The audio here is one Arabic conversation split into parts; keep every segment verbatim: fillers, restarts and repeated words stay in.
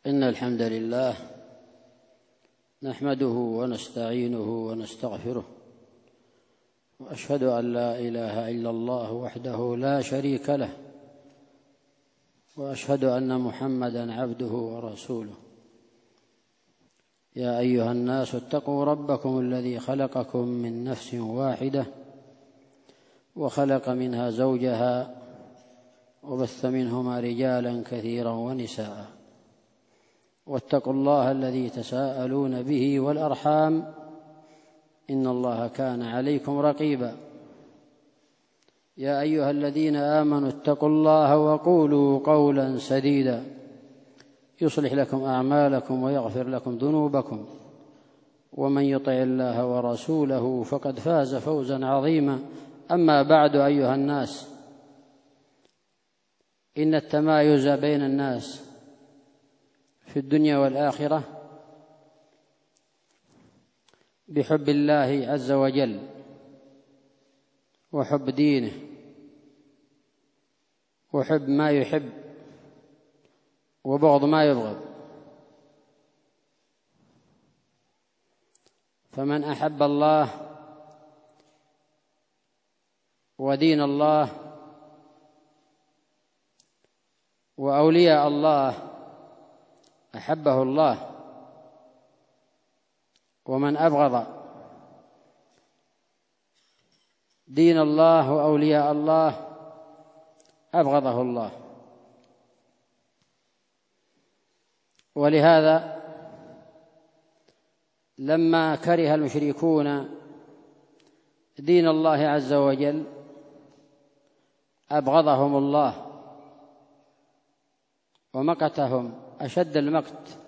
إن الحمد لله نحمده ونستعينه ونستغفره، وأشهد أن لا إله إلا الله وحده لا شريك له، وأشهد أن محمدًا عبده ورسوله. يا أيها الناس اتقوا ربكم الذي خلقكم من نفس واحدة وخلق منها زوجها وبث منهما رجالا كثيرا ونساء، واتقوا الله الذي تساءلون به والأرحام إن الله كان عليكم رقيبا. يا أيها الذين آمنوا اتقوا الله وقولوا قولا سديدا يصلح لكم أعمالكم ويغفر لكم ذنوبكم، ومن يطع الله ورسوله فقد فاز فوزا عظيما. أما بعد، أيها الناس، إن التمايز بين الناس في الدنيا والآخرة بحب الله عز وجل وحب دينه وحب ما يحب وبغض ما يبغض. فمن أحب الله ودين الله وأولياء الله أحبه الله، ومن أبغض دين الله وأولياء الله أبغضه الله. ولهذا لما كره المشركون دين الله عز وجل أبغضهم الله ومقتهم أشد المقت.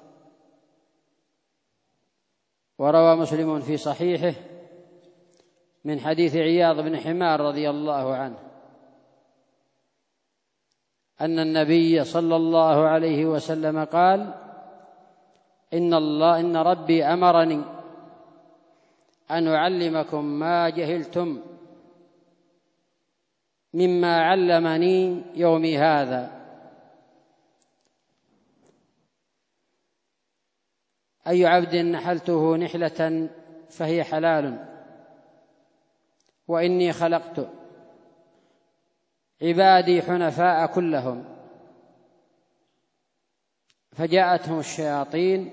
وروى مسلم في صحيحه من حديث عياض بن حمار رضي الله عنه أن النبي صلى الله عليه وسلم قال: إن الله إن ربي أمرني أن أعلمكم ما جهلتم مما علمني يومي هذا. أي عبد نحلته نحلة فهي حلال، وإني خلقت عبادي حنفاء كلهم، فجاءتهم الشياطين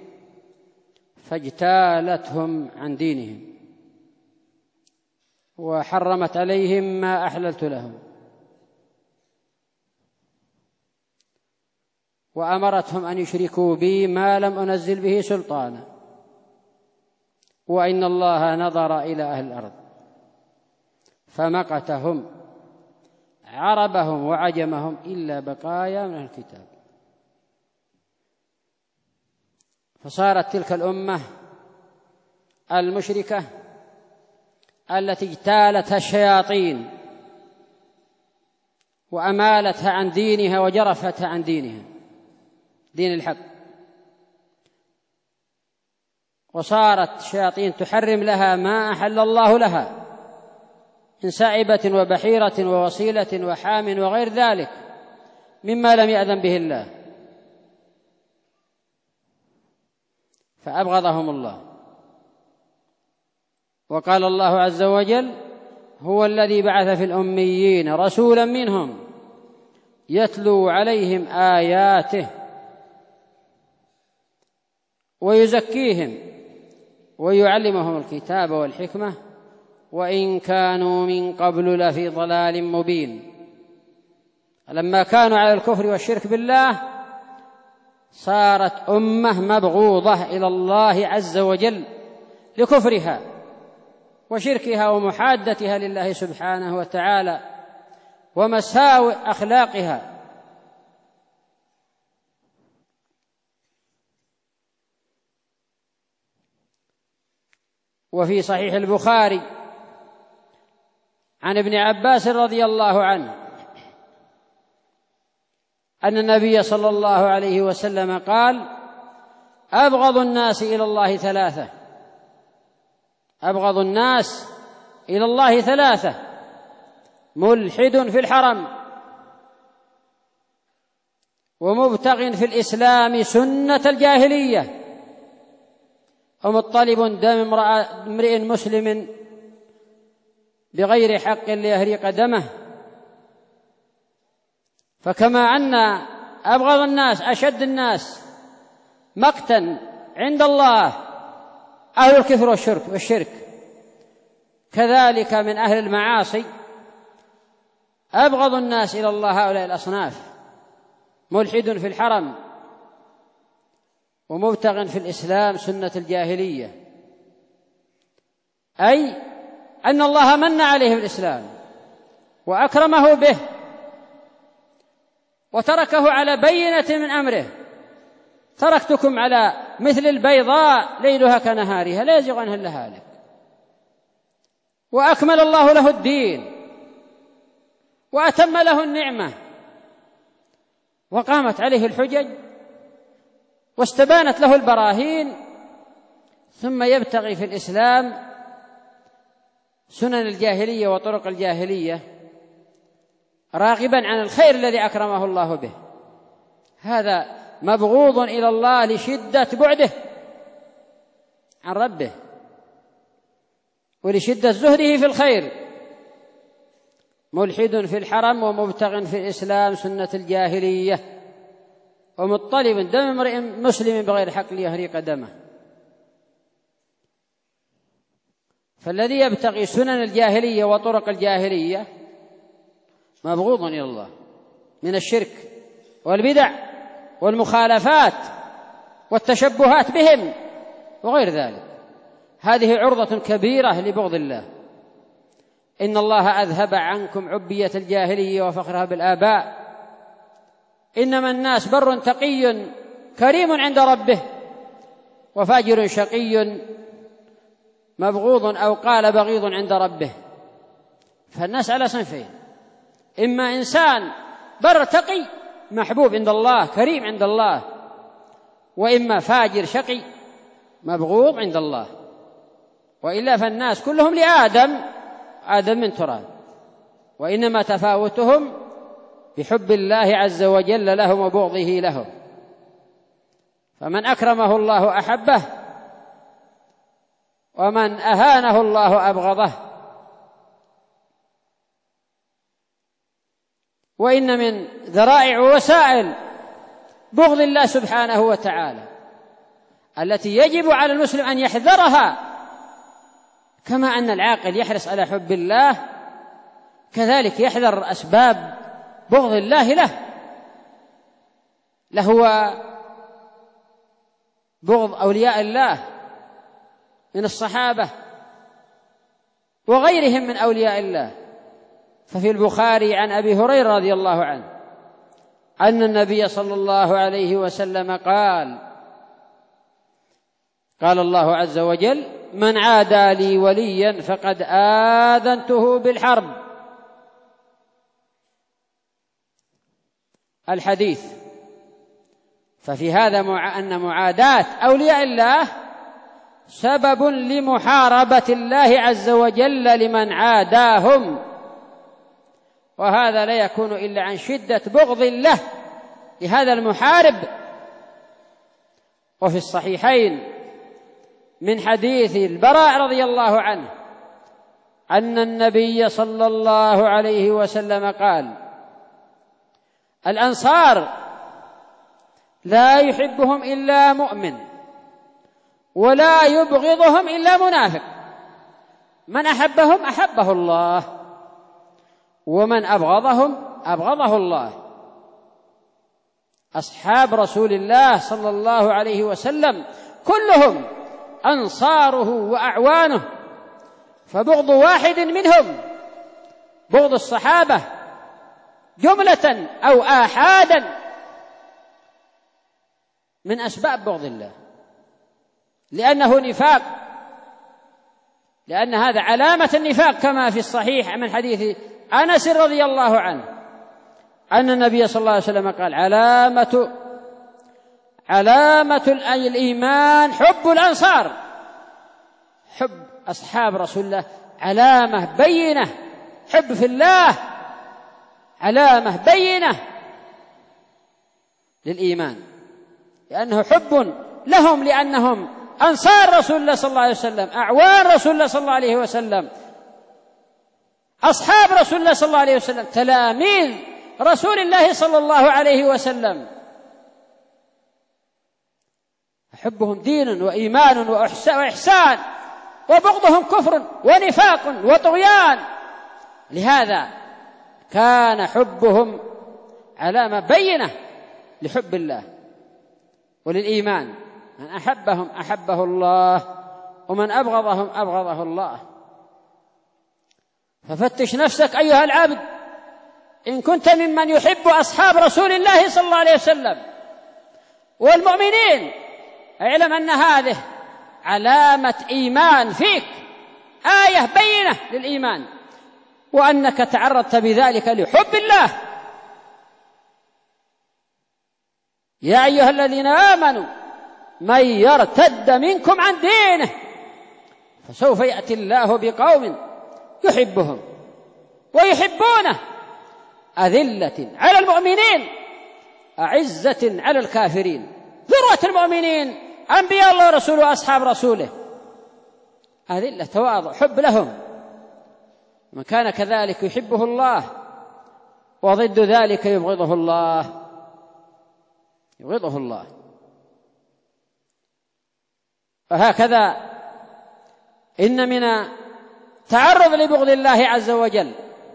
فاجتالتهم عن دينهم وحرمت عليهم ما أحللت لهم، وأمرتهم أن يشركوا بي ما لم أنزل به سلطانا، وإن الله نظر إلى أهل الأرض فمقتهم عربهم وعجمهم إلا بقايا من الكتاب. فصارت تلك الأمة المشركة التي اجتالتها الشياطين وأمالتها عن دينها وجرفتها عن دينها دين الحق، وصارت الشياطين تحرم لها ما أحل الله لها من سائبة وبحيرة ووصيلة وحام وغير ذلك مما لم يأذن به الله، فأبغضهم الله. وقال الله عز وجل: هو الذي بعث في الأميين رسولا منهم يتلو عليهم آياته ويزكيهم ويعلمهم الكتاب والحكمة وإن كانوا من قبل لفي ضلال مبين. لما كانوا على الكفر والشرك بالله صارت أمة مبغوضة إلى الله عز وجل لكفرها وشركها ومحادتها لله سبحانه وتعالى ومساوئ أخلاقها. وفي صحيح البخاري عن ابن عباس رضي الله عنه أن النبي صلى الله عليه وسلم قال: أبغض الناس إلى الله ثلاثة أبغض الناس إلى الله ثلاثة ملحد في الحرم ومبتغ في الإسلام سنة الجاهلية ومطلب دم امرئ مسلم بغير حق ليهريق دمه. فكما أن أبغض الناس أشد الناس مقتا عند الله أهل الكفر والشرك والشرك كذلك من أهل المعاصي أبغض الناس إلى الله هؤلاء الأصناف: ملحد في الحرم ومبتغ في الإسلام سنة الجاهلية، أي أن الله من عليه بالإسلام وأكرمه به وتركه على بينة من أمره: تركتكم على مثل البيضاء ليلها كنهارها لا يزيغ عنها إلا هالك. وأكمل الله له الدين وأتم له النعمة وقامت عليه الحجج واستبانت له البراهين، ثم يبتغي في الإسلام سنن الجاهلية وطرق الجاهلية راغبا عن الخير الذي أكرمه الله به. هذا مبغوض إلى الله لشدة بعده عن ربه ولشدة زهده في الخير. ملحد في الحرم ومبتغ في الإسلام سنة الجاهلية ومطلب دم امرئ مسلم بغير حق ليهريق دمه. فالذي يبتغي سنن الجاهلية وطرق الجاهلية مبغوض إلى الله من الشرك والبدع والمخالفات والتشبهات بهم وغير ذلك. هذه عرضة كبيرة لبغض الله. إن الله أذهب عنكم عبية الجاهلية وفخرها بالآباء، إنما الناس بر تقي كريم عند ربه وفاجر شقي مبغوض أو قال بغيض عند ربه. فالناس على صنفين: إما إنسان بر تقي محبوب عند الله كريم عند الله، وإما فاجر شقي مبغوض عند الله. وإلا فالناس كلهم لآدم، آدم من تراب، وإنما تفاوتهم بحب الله عز وجل لهم وبغضه لهم. فمن أكرمه الله أحبه ومن أهانه الله أبغضه. وإن من ذرائع ووسائل بغض الله سبحانه وتعالى التي يجب على المسلم أن يحذرها، كما أن العاقل يحرص على حب الله كذلك يحذر أسباب بغض الله له، لهو بغض أولياء الله من الصحابة وغيرهم من أولياء الله. ففي البخاري عن أبي هريرة رضي الله عنه أن النبي صلى الله عليه وسلم قال: قال الله عز وجل: من عادى لي وليا فقد آذنته بالحرب. الحديث. ففي هذا أن معاداة أولياء الله سبب لمحاربة الله عز وجل لمن عاداهم، وهذا لا يكون إلا عن شدة بغض الله لهذا المحارب. وفي الصحيحين من حديث البراء رضي الله عنه أن النبي صلى الله عليه وسلم قال: الأنصار لا يحبهم إلا مؤمن ولا يبغضهم إلا منافق، من أحبهم أحبه الله ومن أبغضهم أبغضه الله. أصحاب رسول الله صلى الله عليه وسلم كلهم أنصاره وأعوانه، فبغض واحد منهم بغض الصحابة جملة أو آحادا من أسباب بغض الله، لأنه نفاق، لأن هذا علامة النفاق، كما في الصحيح من حديث أنس رضي الله عنه أن النبي صلى الله عليه وسلم قال: علامة علامة الإيمان حب الأنصار. حب أصحاب رسول الله علامة بينة، حب في الله علامة بينة. للإيمان، لأنه حب لهم، لأنهم أنصار رسول الله صلى الله عليه وسلم، أعوان رسول الله صلى الله عليه وسلم، أصحاب رسول الله صلى الله عليه وسلم، تلاميذ رسول الله صلى الله عليه وسلم. حبهم دين وإيمان وإحسان، وبغضهم كفر ونفاق وطغيان. لهذا كان حبهم علامة بينة لحب الله وللإيمان. من أحبهم أحبه الله، ومن أبغضهم أبغضه الله. ففتش نفسك أيها العبد، إن كنت ممن يحب أصحاب رسول الله صلى الله عليه وسلم والمؤمنين، اعلم أن هذه علامة إيمان فيك، آية بينة للإيمان، وأنك تعرضت بذلك لحب الله. يا أيها الذين آمنوا من يرتد منكم عن دينه فسوف يأتي الله بقوم يحبهم ويحبونه، أذلة على المؤمنين أعزة على الكافرين. ذروة المؤمنين أنبياء الله ورسوله وأصحاب رسوله، أذلة تواضع، حب لهم. من كان كذلك يحبه الله، وضد ذلك يبغضه الله، يبغضه الله. فهكذا إن من تعرض لبغض الله عز وجل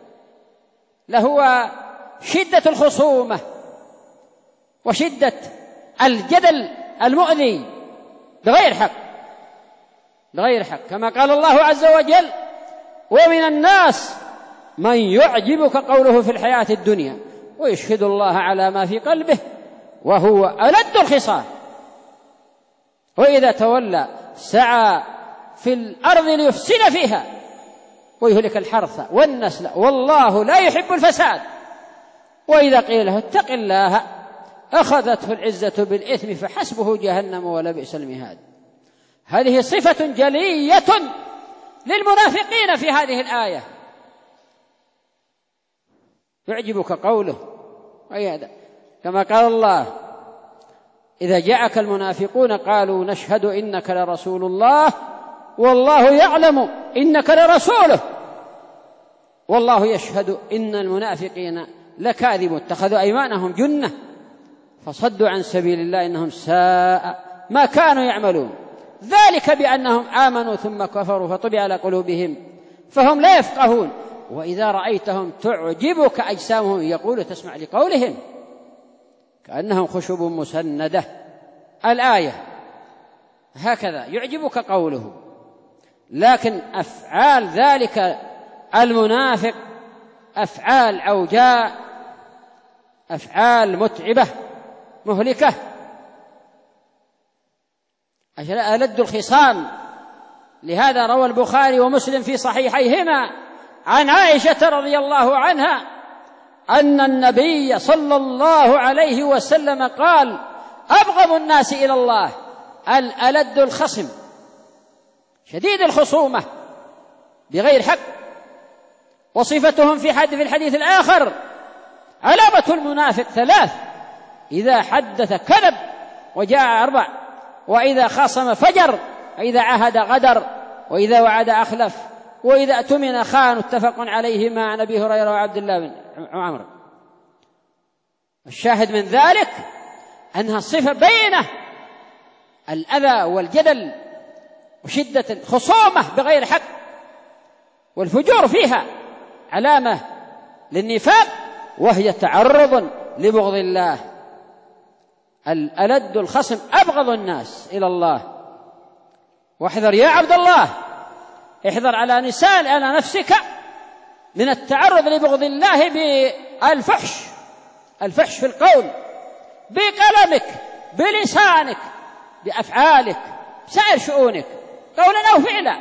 لهو شدة الخصومة وشدة الجدل المؤذي بغير حق، بغير حق، كما قال الله عز وجل: ومن الناس من يعجبك قوله في الحياة الدنيا ويشهد الله على ما في قلبه وهو ألد الخصام وإذا تولى سعى في الأرض ليفسد فيها ويهلك الحرث والنسل والله لا يحب الفساد وإذا قيل له اتق الله أخذته العزة بالإثم فحسبه جهنم ولبئس المهاد. هذه صفة جلية للمنافقين في هذه الآية. يعجبك قوله، كما قال الله: إذا جاءك المنافقون قالوا نشهد إنك لرسول الله والله يعلم إنك لرسوله والله يشهد إن المنافقين لكاذبون اتخذوا أيمانهم جنة فصدوا عن سبيل الله إنهم ساء ما كانوا يعملون ذلك بأنهم آمنوا ثم كفروا فطبع على قلوبهم فهم لا يفقهون وإذا رأيتهم تعجبك أجسامهم يقول تسمع لقولهم كأنهم خشب مسندة. الآية هكذا يعجبك قوله، لكن أفعال ذلك المنافق أفعال عوجاء، أفعال متعبة مهلكة، ألد الخصام. لهذا روى البخاري ومسلم في صحيحيهما عن عائشة رضي الله عنها أن النبي صلى الله عليه وسلم قال: أبغض الناس إلى الله الألد الخصم شديد الخصومة بغير حق. وصفتهم في حد في الحديث الآخر: علامة المنافق ثلاث: إذا حدث كذب وجاء أربع، وإذا خاصم فجر، وإذا عهد غدر، وإذا وعد أخلف، وإذا اؤتمن خان. اتفق عليه مع أبي هريرة وعبد الله بن عمرو. الشاهد من ذلك أنها صفة بينة، الأذى والجدل وشدة الخصومة بغير حق والفجور فيها علامة للنفاق، وهي تعرض لبغض الله. الألد الخصم أبغض الناس إلى الله. واحذر يا عبد الله، احذر على نسال على نفسك من التعرض لبغض الله بالفحش، الفحش في القول، بقلمك، بلسانك، بأفعالك، بسائر شؤونك قولا أو فعلا.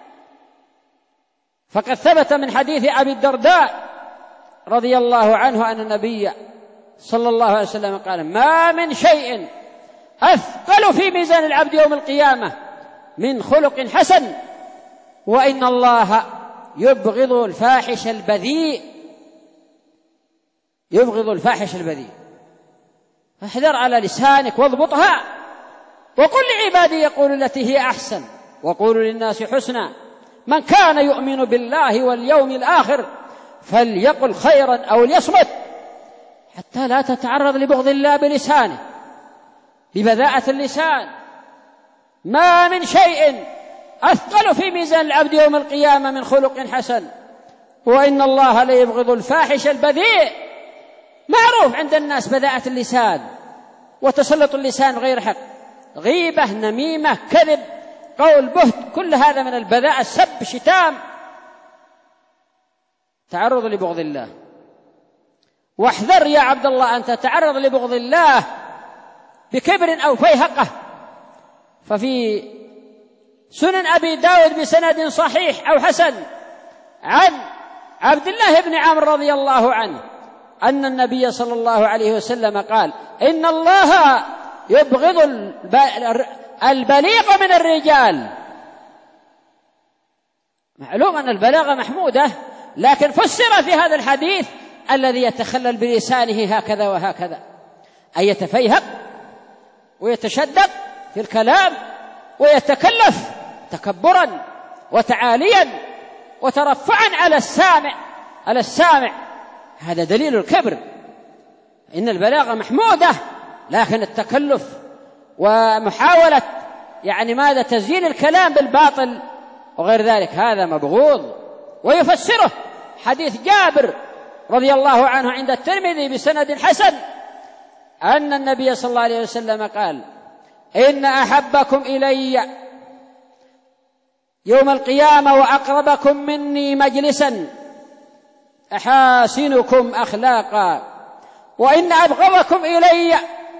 فقد ثبت من حديث أبي الدرداء رضي الله عنه أن النبي صلى الله عليه وسلم قال: ما من شيء أثقل في ميزان العبد يوم القيامة من خلق حسن، وإن الله يبغض الفاحش البذيء، يبغض الفاحش البذيء. فاحذر على لسانك واضبطها، وقل لعبادي يقولوا التي هي أحسن وقولوا للناس حسنا، من كان يؤمن بالله واليوم الآخر فليقل خيرا أو ليصمت، حتى لا تتعرض لبغض الله بلسانه، ببذاءة اللسان. ما من شيء أثقل في ميزان العبد يوم القيامة من خلق حسن، وإن الله ليبغض الفاحش البذيء. معروف عند الناس بذاءة اللسان وتسلط اللسان غير حق، غيبة، نميمة، كذب، قول بهت، كل هذا من البذاءة، السب، شتام، تعرض لبغض الله. واحذر يا عبد الله أن تتعرض لبغض الله بكبر أو فيهقة. ففي سنن أبي داود بسند صحيح أو حسن عن عبد الله بن عمرو رضي الله عنه أن النبي صلى الله عليه وسلم قال: إن الله يبغض البليغ من الرجال. معلوم أن البلاغة محمودة، لكن فسر في هذا الحديث الذي يتخلل بلسانه هكذا وهكذا، أي يتفيهق ويتشدق في الكلام ويتكلف تكبرا وتعاليا وترفعا على السامع على السامع هذا دليل الكبر. إن البلاغة محمودة، لكن التكلف ومحاولة يعني ماذا تزيين الكلام بالباطل وغير ذلك هذا مبغوض. ويفسره حديث جابر رضي الله عنه عند الترمذي بسند حسن أن النبي صلى الله عليه وسلم قال: إن أحبكم إلي يوم القيامة وأقربكم مني مجلسا أحاسنكم أخلاقا، وإن أبغضكم إلي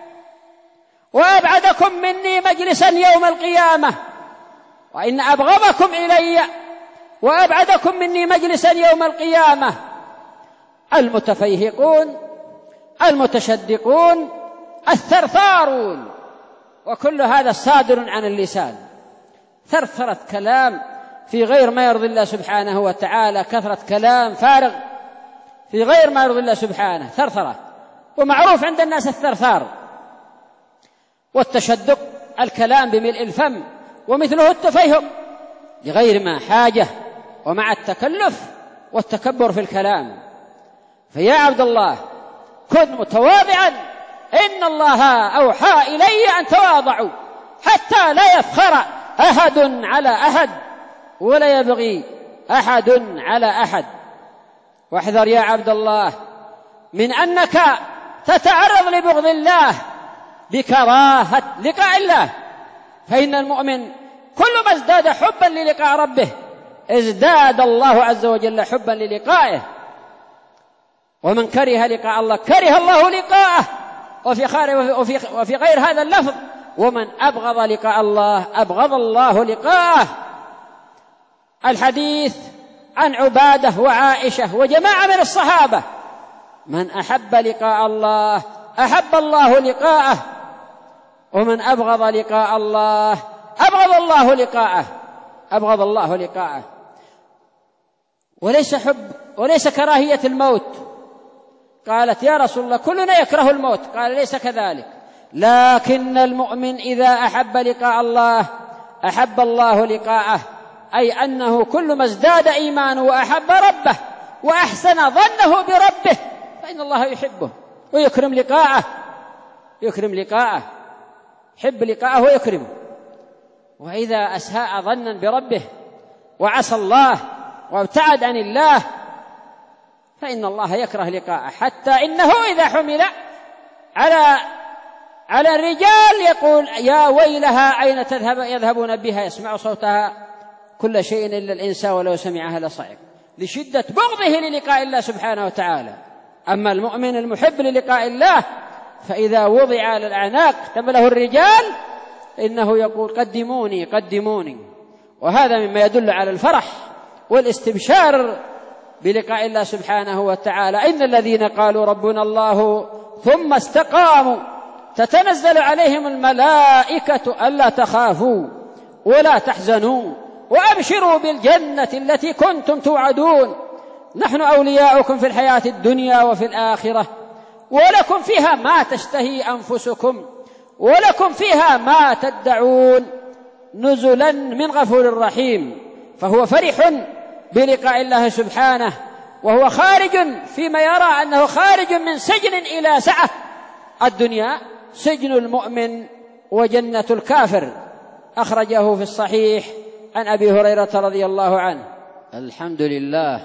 وأبعدكم مني مجلسا يوم القيامة وإن أبغضكم إلي وأبعدكم مني مجلسا يوم القيامة المتفيهقون المتشدقون الثرثارون. وكل هذا صادر عن اللسان، ثرثرة كلام في غير ما يرضي الله سبحانه وتعالى، كثرة كلام فارغ في غير ما يرضي الله سبحانه، ثرثرة. ومعروف عند الناس الثرثار والتشدق، الكلام بملء الفم، ومثله التفيهق لغير ما حاجة ومع التكلف والتكبر في الكلام. فيا عبد الله كن متواضعا، إن الله أوحى إلي أن تواضعوا حتى لا يفخر أحد على أحد ولا يبغي أحد على أحد. واحذر يا عبد الله من أنك تتعرض لبغض الله بكراهة لقاء الله، فإن المؤمن كل ما ازداد حبا للقاء ربه ازداد الله عز وجل حبا للقائه. ومن كره لقاء الله كره الله لقاءه. وفي, وفي, وفي غير هذا اللفظ: ومن أبغض لقاء الله أبغض الله لقاءه. الحديث عن عبادة وعائشة وجماعة من الصحابة: من أحب لقاء الله أحب الله لقاءه، ومن أبغض لقاء الله أبغض الله لقاءه أبغض الله لقاءه. وليس حب وليس كراهية الموت. قالت: يا رسول الله كلنا يكره الموت. قال: ليس كذلك، لكن المؤمن إذا أحب لقاء الله أحب الله لقاءه، أي أنه كل ما ازداد إيمانه وأحب ربه وأحسن ظنه بربه فإن الله يحبه ويكرم لقاءه يكرم لقاءه يحب لقاءه ويكرمه. وإذا أساء ظنا بربه وعصى الله وابتعد عن الله فإن الله يكره لقاءه، حتى إنه إذا حمل على على الرجال يقول: يا ويلها أين تذهب يذهبون بها، يسمع صوتها كل شيء إلا الإنسان ولو سمعها لصعق، لشدة بغضه للقاء الله سبحانه وتعالى. أما المؤمن المحب للقاء الله فإذا وضع على الأعناق تمله الرجال إنه يقول: قدموني قدموني. وهذا مما يدل على الفرح والاستبشار بلقاء الله سبحانه وتعالى. إن الذين قالوا ربنا الله ثم استقاموا تتنزل عليهم الملائكة ألا تخافوا ولا تحزنوا وأبشروا بالجنة التي كنتم توعدون، نحن أولياؤكم في الحياة الدنيا وفي الآخرة ولكم فيها ما تشتهي أنفسكم ولكم فيها ما تدعون نزلا من غفور رحيم. فهو فرح بلقاء الله سبحانه، وهو خارج فيما يرى أنه خارج من سجن إلى سعة. الدنيا سجن المؤمن وجنة الكافر. أخرجه في الصحيح عن أبي هريرة رضي الله عنه. الحمد لله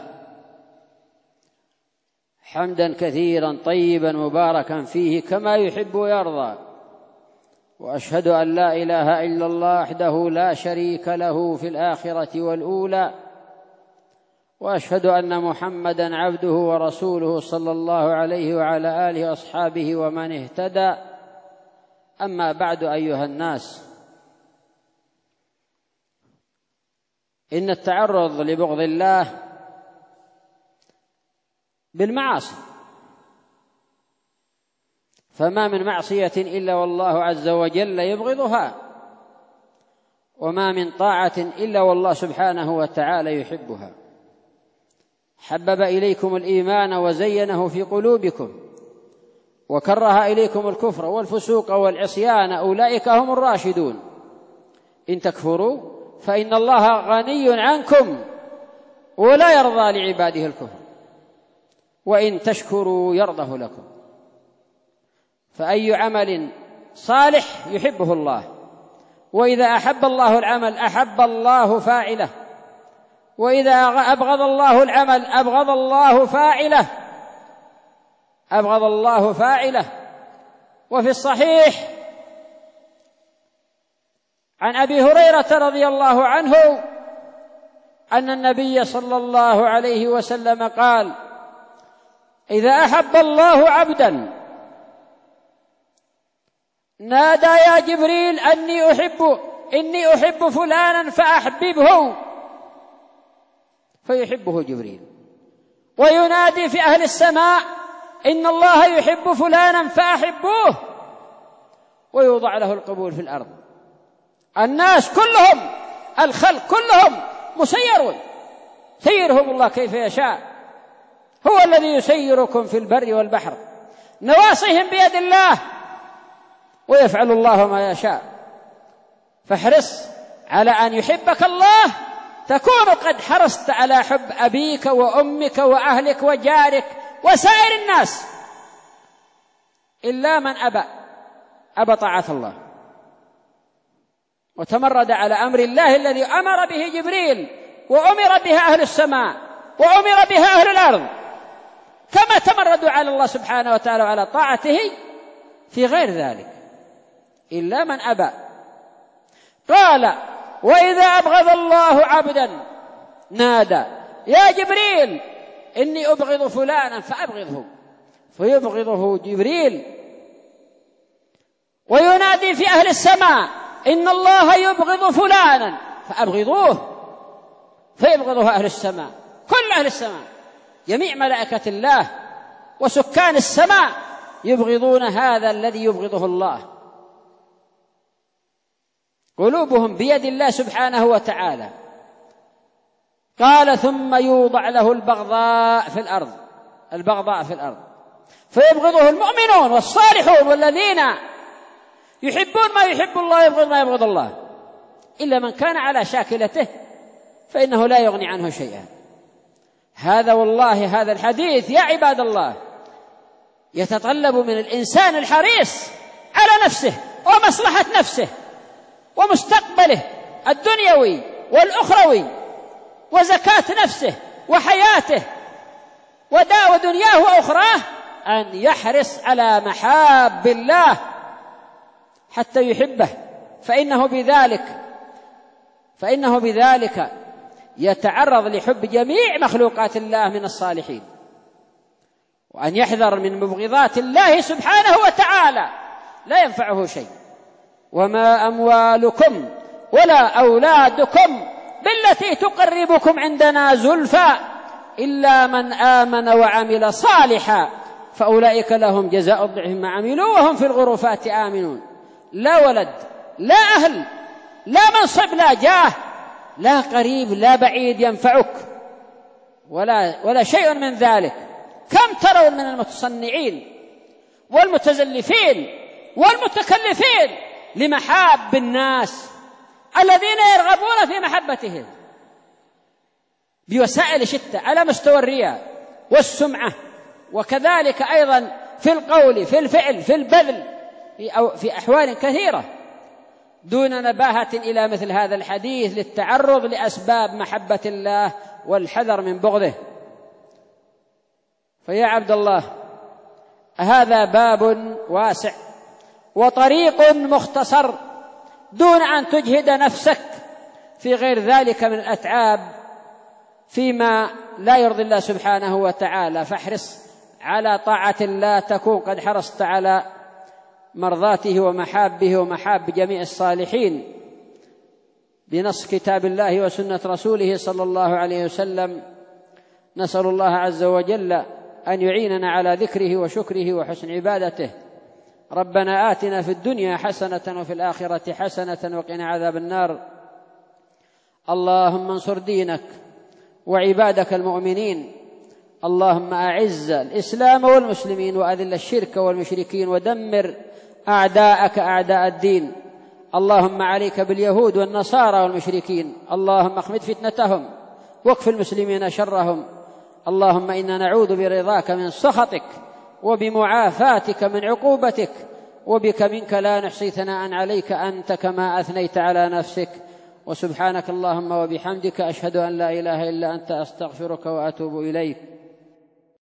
حمدا كثيرا طيبا مباركا فيه كما يحب ويرضى، وأشهد أن لا إله إلا الله وحده لا شريك له في الآخرة والأولى، وأشهد أن محمدا عبده ورسوله صلى الله عليه وعلى آله وأصحابه ومن اهتدى. أما بعد أيها الناس، إن التعرض لبغض الله بالمعاصي، فما من معصية إلا والله عز وجل يبغضها، وما من طاعة إلا والله سبحانه وتعالى يحبها. حبب إليكم الإيمان وزينه في قلوبكم وكره إليكم الكفر والفسوق والعصيان، أولئك هم الراشدون. إن تكفروا فإن الله غني عنكم ولا يرضى لعباده الكفر، وإن تشكروا يرضه لكم. فأي عمل صالح يحبه الله، وإذا أحب الله العمل أحب الله فاعله، وإذا أبغض الله العمل أبغض الله فاعله أبغض الله فاعله. وفي الصحيح عن أبي هريرة رضي الله عنه أن النبي صلى الله عليه وسلم قال: إذا أحب الله عبدا نادى يا جبريل أني أحب إني أحب فلانا فأحببه، فيحبه جبريل. وينادي في أهل السماء إن الله يحب فلانا فأحبوه، ويوضع له القبول في الأرض. الناس كلهم، الخلق كلهم مسيرون، سيرهم الله كيف يشاء. هو الذي يسيركم في البر والبحر، نواصيهم بيد الله، ويفعل الله ما يشاء. فاحرص على أن يحبك الله، تكون قد حرصت على حب أبيك وأمك وأهلك وجارك وسائر الناس، إلا من أبى أبى طاعة الله وتمرد على أمر الله الذي أمر به جبريل، وأمر بها أهل السماء، وأمر بها أهل الأرض، كما تمردوا على الله سبحانه وتعالى على طاعته في غير ذلك، إلا من أبى. قال: وإذا أبغض الله عبدا نادى يا جبريل إني أبغض فلانا فأبغضه، فيبغضه جبريل. وينادي في أهل السماء إن الله يبغض فلانا فأبغضوه، فيبغضه أهل السماء، كل أهل السماء، جميع ملائكة الله وسكان السماء يبغضون هذا الذي يبغضه الله. قلوبهم بيد الله سبحانه وتعالى. قال: ثم يوضع له البغضاء في الأرض البغضاء في الأرض فيبغضه المؤمنون والصالحون والذين يحبون ما يحب الله يبغض ما يبغض الله، إلا من كان على شاكلته فإنه لا يغني عنه شيئا. هذا والله هذا الحديث يا عباد الله يتطلب من الإنسان الحريص على نفسه ومصلحة نفسه ومستقبله الدنيوي والأخروي وزكاة نفسه وحياته وداء دنياه وأخراه، أن يحرص على محاب الله حتى يحبه، فإنه بذلك فإنه بذلك يتعرض لحب جميع مخلوقات الله من الصالحين، وأن يحذر من مبغضات الله سبحانه وتعالى لا ينفعه شيء. وما أموالكم ولا أولادكم بالتي تقربكم عندنا زلفى إلا من آمن وعمل صالحا فأولئك لهم جزاء الضعف ما عملوا وهم في الغرفات آمنون. لا ولد، لا أهل، لا منصب، لا جاه، لا قريب لا بعيد ينفعك ولا, ولا شيء من ذلك. كم ترون من المتصنعين والمتزلفين والمتكلفين لمحاب الناس الذين يرغبون في محبته بوسائل شتى على مستوى الرياء والسمعة، وكذلك أيضا في القول في الفعل في البذل في أحوال كثيرة، دون نباهة إلى مثل هذا الحديث للتعرض لأسباب محبة الله والحذر من بغضه. فيا عبد الله، هذا باب واسع وطريق مختصر دون أن تجهد نفسك في غير ذلك من الأتعاب فيما لا يرضي الله سبحانه وتعالى. فاحرص على طاعة الله تكون قد حرصت على مرضاته ومحابه ومحاب جميع الصالحين بنص كتاب الله وسنة رسوله صلى الله عليه وسلم. نسأل الله عز وجل أن يعيننا على ذكره وشكره وحسن عبادته. ربنا آتنا في الدنيا حسنة وفي الآخرة حسنة وقنا عذاب النار. اللهم انصر دينك وعبادك المؤمنين. اللهم أعز الإسلام والمسلمين وأذل الشرك والمشركين ودمر أعداءك أعداء الدين. اللهم عليك باليهود والنصارى والمشركين، اللهم اخمد فتنتهم واكف المسلمين شرهم. اللهم إنا نعوذ برضاك من سخطك وبمعافاتك من عقوبتك، وبك منك لا نحصي ثناء عليك أنت كما أثنيت على نفسك. وسبحانك اللهم وبحمدك أشهد أن لا إله إلا أنت أستغفرك وأتوب إليك.